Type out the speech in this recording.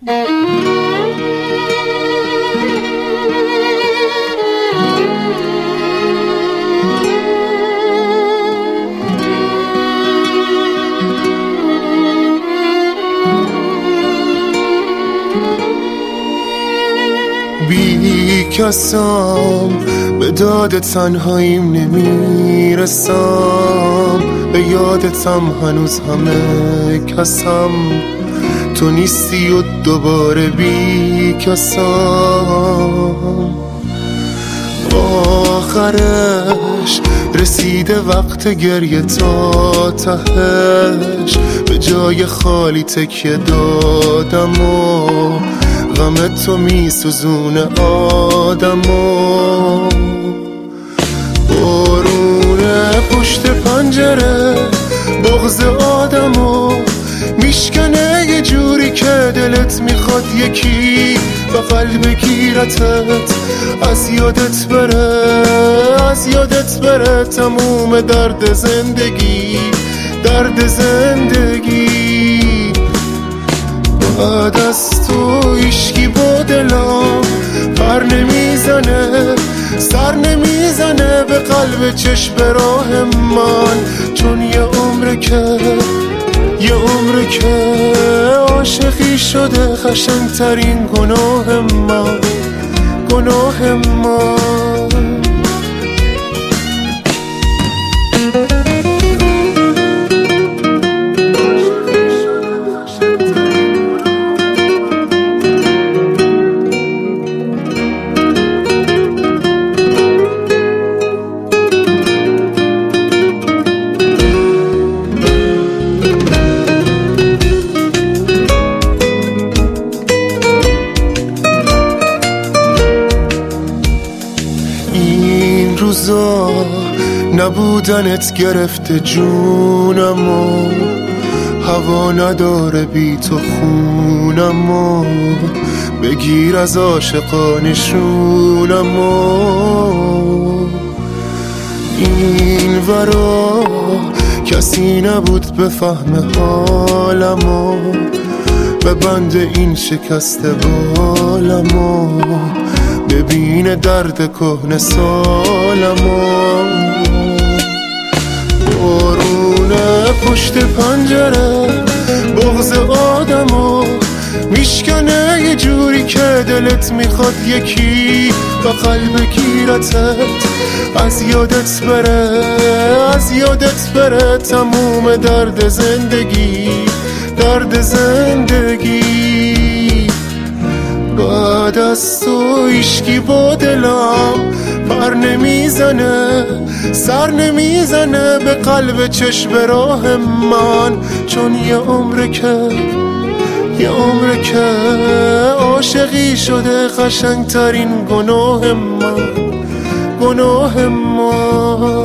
بی کسام به داد تنهاییم نمیرسم، به یادتم هنوز همه کسم، تو نیستی و دوباره بی کسم. آخرش رسیده وقت گریه تا تهش، به جای خالی تکیه دادم و غم تو می سوزونه آدمو. بارونه پشت پنجره بغض آدمو میشکنه یه جوری که دلت میخواد یکی بغل بگیرتت، از یادت بره تموم درد زندگی. بعد از تو هیچکی با دلم پر نمیزنه، سر نمیزنه به قلب چشم راه من، چون یه عمره که عاشقی شده قشنگترین گناه من. این روزا نبودنت گرفته جونمو، هوا نداره بی تو خونمو، بگیر از عاشقانشونمو. این ورا کسی نبود بفهم حالمو، به بند این شکست بالمو، ببین درد کهنه سالمو. بارونه پشت پنجره بغض آدمو میشکنه یه جوری که دلت میخواد یکی بغل بگیرتت، از یادت بره تموم درد زندگی. بعد از تو هیچکی با دلم پر نمیزنه، سر نمیزنه به قلب چشم راه من، چون یه عمره که عاشقی شده قشنگترین گناه من.